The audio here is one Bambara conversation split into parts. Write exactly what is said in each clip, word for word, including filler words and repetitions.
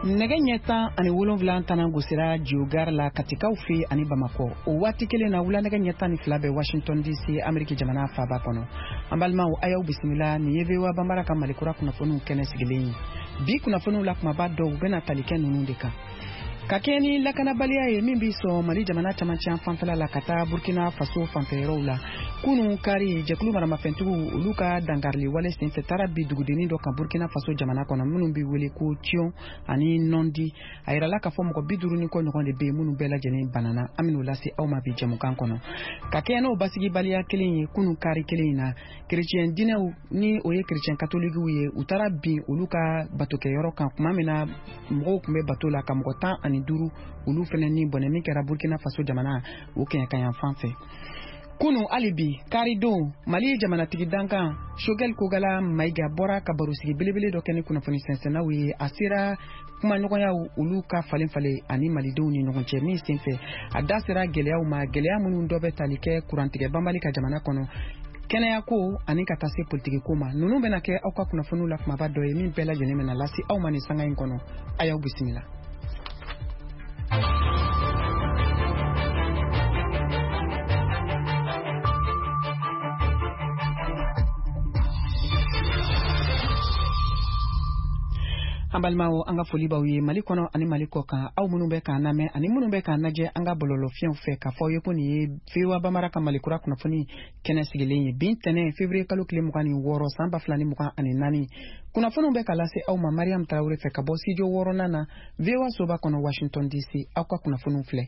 nɛgɛ ɲɛ tan ani wolonwula tana gosira Diogar la Katikaw fe ani Bamako. O waati kelen na wula nɛgɛ ɲɛ tan ni fila bɛ Washington D C Ameriki jamana faaba kɔnɔ. An balimaw a y'aw bisimila ni ye V O A Banbara ka Malikura kunnafoniw kɛnɛ sigilen ye. Bi kunnafoniw la kumaba dɔw bɛna tali kɛ ninnu de kan. Ka kɛ ni lakanabaliya ye min bi sɔn Mali jamana camancɛ fanfɛla la ka taa Burkina Faso fanfɛyɔrɔw la. Kunun kari jɛkulu maramafɛntigiw olu ka dangarili wale senfɛ taara bi dugudennin dɔ kan Burkina Faso jamana kɔnɔ minnu bi wele ko Tion ani Nondi. A yirala k'a fɔ mɔgɔ bi duuru ni kɔ ɲɔgɔn de bɛ minnu bɛɛ lajɛlen banana. An bɛn'o lase aw ma bi jɛmukan kɔnɔ. Ka kɛ n'o basigibaliya kelen ye kunun kari kelen in na chrétien dinɛw ni o ye chrétien catholiquew ye u taara bin olu ka batokɛyɔrɔ kan kuma min na mɔgɔw tun bɛ bato la ka mɔgɔ tan ani duuru olu fɛnɛ ni bɔnɛ min kɛra Burkina Faso jamana o kɛɲɛ ka yan fan fɛ. Kunu alibi karidon Mali jamanatigi dankan Shogel Kogala Maiga bɔra ka barosigi belebele dɔ kɛ ni kunnafoni sɛnsɛnnaw ye a sera kuma ɲɔgɔnyaw olu ka falen falen ani malidenw ni ɲɔgɔn cɛ min senfɛ a da sera gɛlɛyaw ma gɛlɛya minnu dɔ bɛ tali kɛ kurantigɛ banbali ka jamana kɔnɔ kɛnɛya ko ani ka taa se politiki ko ma ninnu bɛna kɛ aw ka kunnafoniw la kumaba dɔ ye min bɛɛ lajɛlen bɛna lase aw ma nin sanga in kɔnɔ a y'aw bisimila. An balimaw an ka foli b'aw ye Mali kɔnɔ ani Mali kɔ kan aw minnu bɛ k'an lamɛn ani minnu bɛ k'an lajɛ an ka bɔlɔlɔfiɲɛw fɛ k'a fɔ aw ye ko nin ye V O A Banbara ka Malikura kunnafoni kɛnɛ sigilen ye bi ntɛnɛn février kalo tile mugan ni wɔɔrɔ san ba fila ni mugan ani naani kunnafoniw bɛ ka lase aw ma Mariam Tarawele fɛ ka bɔ studio wɔɔrɔnan na V O A soba kɔnɔ Washington D C aw ka kunnafoniw filɛ.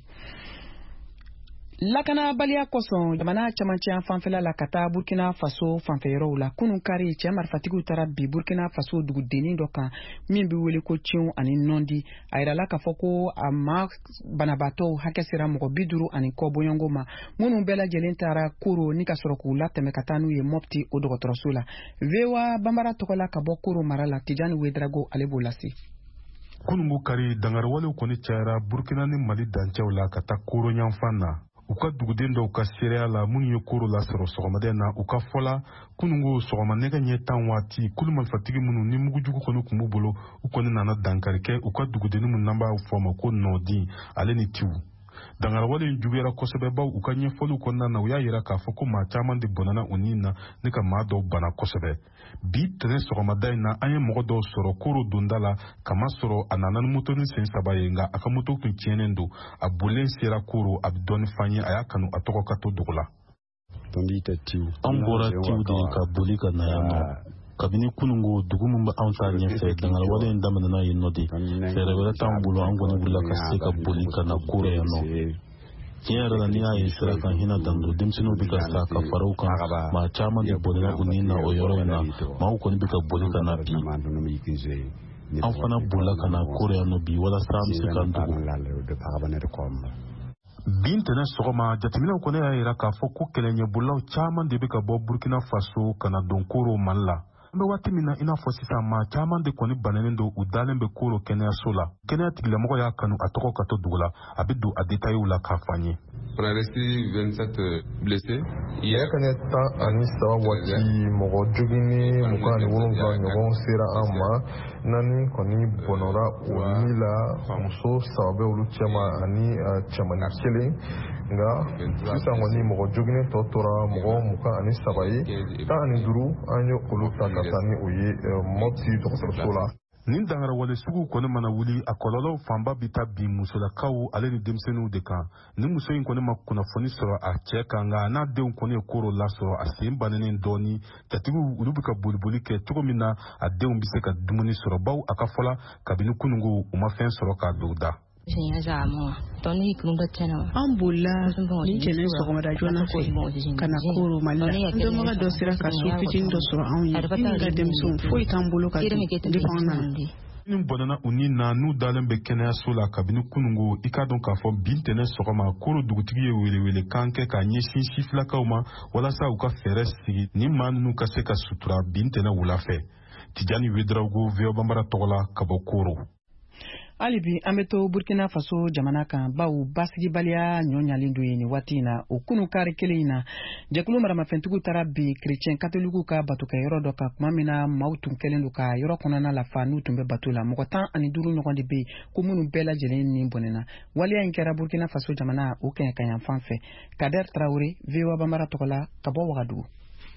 Lakanabaliya kosɔn jamana camancɛ fanfɛla la ka taa Burkina Faso fanfɛyɔrɔw la kunun kari cɛ marifatigiw taara bi Burkina Faso dugudennin dɔ kan min bɛ wele ko Tion ani Nondi a yirala k'a fɔ ko a ma banabaatɔw hakɛ sera mɔgɔ bi duuru ani kɔ bɔɲɔgɔnko ma minnu bɛɛ lajɛlen taara Koro ni ka sɔrɔ k'u latɛmɛ ka taa n'u ye Mopti o dɔgɔtɔrɔso la. V O A Banbara tɔgɔ la ka bɔ Koro mara la Tijani Wedrago ale b'o lase. Kunungu kari dangarwalew kɔni cayara Burkina ni Mali dancɛw la ka taa Koro ɲanfan na. U ka duguden dɔw ka seereya la minnu ye Koro lasɔrɔ sɔgɔmaden na u ka fɔla kunungu sɔgɔma nɛgɛ ɲɛ tan waati kulu marifatigi minnu ni mugujugu kɔni kun b'u bolo u kɔni nana dankari kɛ u ka dugudennin minnu n'an b'a fɔ ma ko Nɔdin ale ni Tiu. Dangarawale in juguyara kosɛbɛ baw u ka ɲɛfɔliw kɔnɔna na u y'a yira k'a fɔ ko maa caman de bɔnana u ni na ni ka maa dɔw bana kosɛbɛ. Bi tɛnɛ sɔgɔmada in na an ye mɔgɔ dɔw sɔrɔ Koro donda la kama sɔrɔ a nana ni moto ni sen saba ye nka a ka moto tun tiɲɛnen don a bolen sera Koro a bɛ dɔɔni f'an ye a y'a kanu a tɔgɔ ka to dogo la. An bɔra Tiu de ka boli ka na yan nɔ. Kabini kunungu dugu min bɛ anw ta ɲɛfɛ dangarabale in daminɛna yen nɔ de fɛɛrɛ wɛrɛ t'an bolo an kɔni wulila ka se ka boli ka na Koro yan nɔ. Tiɲɛ yɛrɛ la n'i y'a ye sira kan hinɛ dan don denmisɛnninw bɛ ka sa ka fara u kan maa caman de bolila u ni na o yɔrɔ in na maaw kɔni bɛ ka boli ka na bi an fana bolila ka na Koro yan nɔ bi walasa an bɛ se k'an dogo. Bin tɛnɛ sɔgɔma jateminɛw kɔni y'a yira k'a fɔ ko kɛlɛɲɛbolaw caman de bɛ ka bɔ Burkina Faso ka na don Koro Mali la. An bɛ waati min na i n'a fɔ sisan maa caman de kɔni bannen don u dalen bɛ Koro kɛnɛyaso la. Kɛnɛya tigilamɔgɔ y'a kanu a tɔgɔ ka to dugu la a bɛ don a détails la k'a f'an ye. On a reçu vingt-sept blessés. Hier, on est à Anissa, Wati, Morodjugini, Moukani, Wolonga, Nyogon, Sera, Amma, Nani, Koni, Bonora, Onila, Muso, Sabe, Oluchama, Ani, Chamani, Killing, Nga, Sisa, Wani, Morodjugini, Totora, Mogo, Muka, Ani, Sabaye, Tani, Duru, Anyo, Oluta, Katani, Oye, Mopti, Dokosola. Nin dangarawale sugu kɔni mana wuli a kɔlɔlɔw fanba bi taa bin musolakaw ale ni denmisɛnninw de kan ni muso in kɔni ma kunnafoni sɔrɔ a cɛ kan nka n'a denw kɔni ye Koro lasɔrɔ a sen bannen dɔɔni jatigiw olu bɛ ka boliboli kɛ cogo min na a denw bɛ se ka dumuni sɔrɔ baw a ka fɔla kabini kunungu u ma fɛn sɔrɔ k'a don da. An bolila ni jɛnɛ sɔgɔmada joona fɛ ka na Koro Mali la an dɔnbaga dɔ sera ka so fitinin dɔ sɔrɔ anw ye min ka denmisɛnw foyi t'an bolo ka dun depuis an nana. Ni bɔnana u ni na n'u dalen bɛ kɛnɛyaso la kabini kunungu i k'a dɔn k'a fɔ bin tɛnɛ sɔgɔma Koro dugutigi ye welewele kan kɛ k'a ɲɛsin sifilakaw ma walasa u ka fɛɛrɛ sigi ni maa ninnu ka se ka sutura bin tɛnɛ wula fɛ. Tijani Wedrago V O A Banbara tɔgɔ la ka bɔ Koro. Alibi ameto Burkina Faso jamana kan bawu basigibaliya ɲɔɲalen do ye ni waati na o kunu kari kelen na jɛkulu maramafɛntigiw tara bi chrétien catholique ka batukɛ yɔrɔ dɔ ka kuma min na maaw tun kɛlen do ka yɔrɔ kɔnɔna la fa n'u tun bɛ bato la mɔgɔ tan ani duuru ɲɔgɔn de be ko minnu bɛɛ lajɛlen ni bɔnɛna waliya in kɛra Burkina Faso jamana o kɛɲɛ kaɲan fan fɛ Kader Traoré V O A Bambara tɔgɔ la ka bɔ Wagadugu.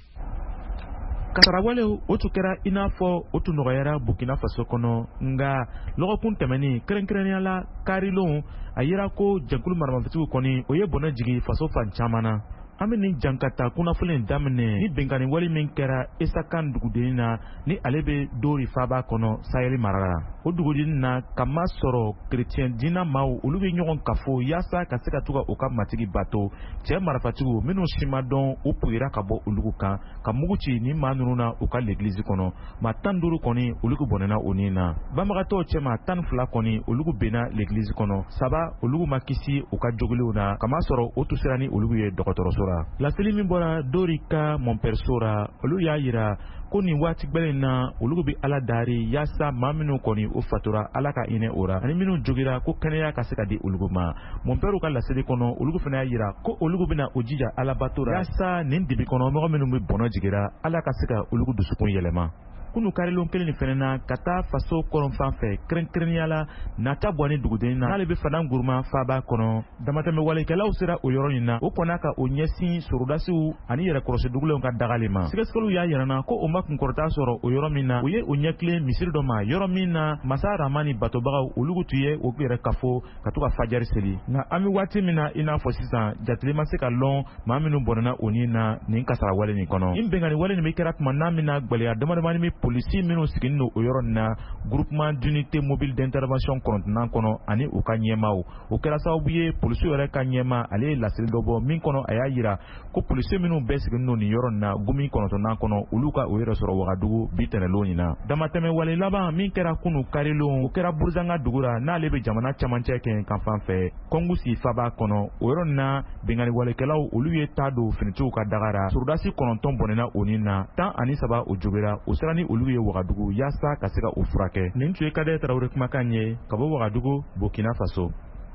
Kasarawale o tun kɛra i n'a fɔ o tun nɔgɔyara Burkina Faso kɔnɔ nka lɔgɔkun tɛmɛnen kɛrɛnkɛrɛnnenya la karilon a yira ko jɛkulu maramafɛtigiw kɔni o ye bɔnɛ jigi faso fan caman na. An bɛ nin jankata kunnafoni daminɛ ni bɛnkanni wale min kɛra Esakan dugudennin na ni ale bɛ Dori Faba kɔnɔ Sahel mara la. O dugudennin na kama sɔrɔ chrétien diina maaw olu bɛ ɲɔgɔn kafo yaasa ka se ka to ka u ka matigi bato cɛ marafatigiw minnu si ma dɔn u puyira ka bɔ olu kan ka mugu ci ni maa ninnu na u ka l'église kɔnɔ maa tan duuru kɔni olu bɔnɛna o nin na banbagatɔw cɛma tan fila kɔni olu bɛnna l'église kɔnɔ saba olu ma kisi u ka jogilenw na kama sɔrɔ o tun sera ni olu ye dɔgɔtɔrɔso. Laseli min bɔra Dori ka Montpersora olu y'a yira ko nin waati gbɛlɛn na olu bɛ Ala dari yaasa maa minnu kɔni o fatura Ala ka hinɛ o ra ani minnu jogira ko kɛnɛya ka se ka di olu ma. Montperu ka laseli kɔnɔ olu fana y'a yira ko olu bɛna o jija Ala bato ra yaasa nin dibi kɔnɔ mɔgɔ minnu bɛ bɔnɔ jigira Ala ka se ka olu dusukun yɛlɛma. Kunu karilon kelen fɛnɛ na ka taa faso kɔrɔn fan fɛ kɛrɛnkɛrɛnnenya la nata bɔni dugudennin na n'ale bɛ Fadan Guruma Faba kɔnɔ damatɛmɛ walekɛlaw sera o yɔrɔ in na o kɔnna ka o ɲɛsin sorodasiw ani yɛrɛkɔrɔsi dugulenw ka dagali ma. Sɛgɛsɛgɛliw y'a yirana ko o ma kunkɔrɔta sɔrɔ o yɔrɔ min na o ye o ɲɛkilen misiri dɔ ma yɔrɔ min na Masa Ramani batobagaw olu tun ye o yɛrɛ kafo ka to ka fajari seli nka an bɛ waati min na i n'a fɔ sisan jatile ma se ka lɔn maa minnu bɔnɛna o nin na nin kasara wale nin kɔnɔ. Nin bɛnkanni wale nin bɛ kɛra tuma n'a min na gwɛlɛya damadamani mi polisi minnu sigilen don o yɔrɔ nin na groupement d'unité mobile d'intervention kɔnɔntɔnnan kɔnɔ ani u ka ɲɛmaaw o kɛra sababu ye polisiw yɛrɛ ka ɲɛmaa ale ye laseli dɔ bɔ min kɔnɔ a y'a yira ko polisi minnu bɛɛ sigilen don nin yɔrɔ nin na gumi kɔnɔntɔnnan kɔnɔ olu ka o yɛrɛ sɔrɔ Wagadugu bi tɛnɛnlon in na. Damatɛmɛ wale laban min kɛra kunu karilon o kɛra Burzanga dugu la n'ale bɛ jamana camancɛ kɛ kan fan fɛ Kongusi Faba kɔnɔ o yɔrɔ nin na bɛnkanni walekɛlaw olu ye taa don finitigiw ka dagara sorodasi kɔnɔntɔn bɔnɛna o nin na tan ani saba o jogira o sera ni olu ye Wagadugu yaasa ka se ka o furakɛ. Nin tun ye Kader Traoré kumakan ye ka bɔ Wagadugu Burkina Faso.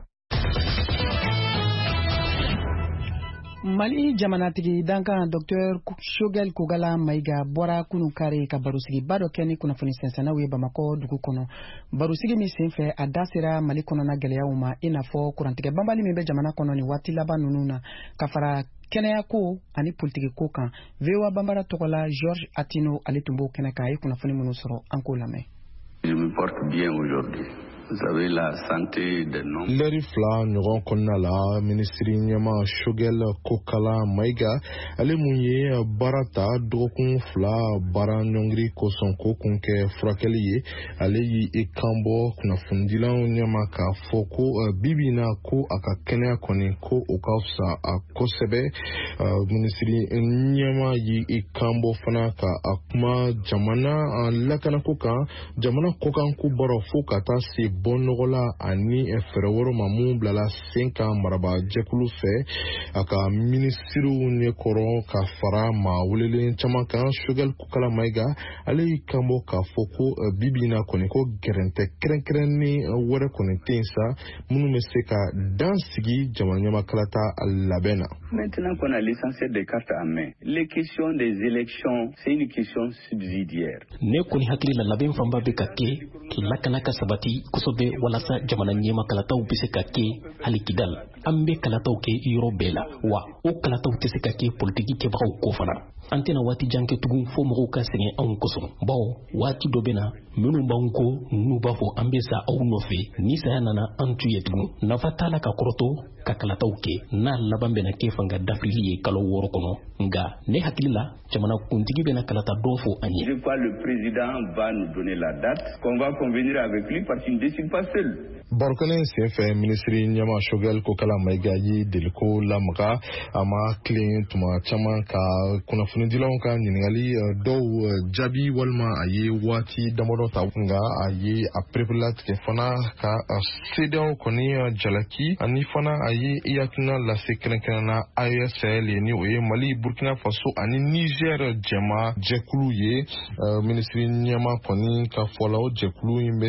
Mali jamanatigi dankan Docteur Shogel Kogala Maiga bɔra kunu kari ka barosigibaa dɔ kɛ ni kunnafoni sɛnsɛnnaw ye Bamakɔ dugu kɔnɔ. Barosigi min senfɛ a da sera Mali kɔnɔna gɛlɛyaw ma i n'a fɔ kurantigɛ banbali min bɛ jamana kɔnɔ ni waati laban ninnu na ka fara kɛnɛya ko ani politiki ko kan. V O A Bambara tɔgɔ la Georges Atino ale tun b'o kɛnɛ kan a ye kunnafoni minnu sɔrɔ an k'o lamɛn. Je me porte bien aujourd'hui. Vous savez la santé des noms. Leri fila ɲɔgɔn kɔnɔna la minisiri ɲɛma Shogel Kokala Maiga ale mun ye baara ta dɔgɔkun fila baara ɲɔngiri kosɔn ko kun kɛ furakɛli ye ale y'i kanbɔ kunnafonidilaw ɲɛma k'a fɔ ko bibi na ko a ka kɛnɛya kɔni ko o ka fisa a kosɛbɛ. Minisiri ɲɛma y'i kanbɔ fana ka a kuma jamana lakanako kan jamana kokanko bɔra fo ka taa se bɔnɔgɔla ani fɛɛrɛ wɛrɛ ma mun bilala sen kan maraba jɛkulu fɛ a ka minisiriw ɲɛkɔrɔ ka fara maa welelen caman kan. Shogel Kokala Maiga ale y'i kanbɔ k'a fɔ ko bibi na kɔni ko gɛrɛntɛ kɛrɛnkɛrɛnni wɛrɛ kɔni tɛ yen sa minnu bɛ se ka dan sigi jamana ɲamakalata labɛn na. Maintenant qu'on a l'essentiel des cartes en main, les questions des élections, c'est une question subsidiaire. Ne kɔni hakili la labɛn fanba bɛ ka kɛ lakana ka sabati kosɛbɛ walasa jamana ɲɛmakalataw bɛ se ka kɛ hali Kidal. An bɛ kalataw kɛ yɔrɔ bɛɛ la wa o kalataw tɛ se ka kɛ politiki kɛbagaw ko fana. An tɛna waati jan kɛ tugun fo mɔgɔw ka sɛgɛn anw kosɔn. Bawo waati dɔ bɛ na minnu b'an ko n'u b'a fɔ an bɛ sa aw nɔfɛ ni saya nana an tu ye tugun. Nafa t'a la ka kɔrɔtɔ ka kalataw kɛ n'a laban bɛna kɛ fanga dafili ye kalo wɔɔrɔ kɔnɔ. Nka ne hakili la jamana kuntigi bɛna kalata dɔn fɔ an ye. Je crois le président va nous donner la date qu'on va convenir avec lui parce qu'il ne décide pas seul. Barokɛnɛ senfɛ minisiri ɲɛma Shogel Kokala Maiga ye deliko lamaga a ma tilen tuma caman ka kunnafonidilaw ka ɲininkali dɔw jaabi walima a ye waati damadɔ ta nka a ye a pereperelatigɛ fana ka C D A O kɔni jalaki ani fana a ye i hakilina lase kɛrɛnkɛrɛnna A E S ye ni o ye Mali Burkina Faso ani Niger jɛma jɛkulu ye. Minisiri ɲɛma kɔni ka fɔla o jɛkulu in bɛ